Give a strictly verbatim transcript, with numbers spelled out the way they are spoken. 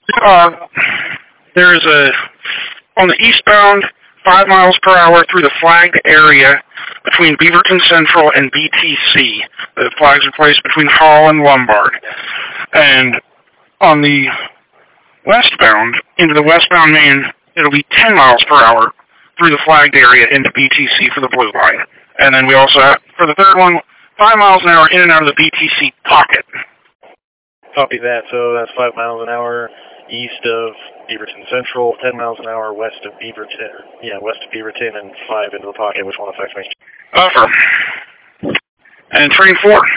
Uh, there is a, on the eastbound, five miles per hour through the flagged area between Beaverton Central and B T C. The flags are placed between Hall and Lombard. And on the westbound, into the westbound main, it'll be ten miles per hour through the flagged area into B T C for the blue line. And then we also have, for the third one, five miles an hour in and out of the B T C pocket. Copy that. So that's five miles an hour east of Beaverton Central, ten miles an hour west of Beaverton. Yeah, west of Beaverton, and five into the pocket. Which one affects me? Offer. And train four.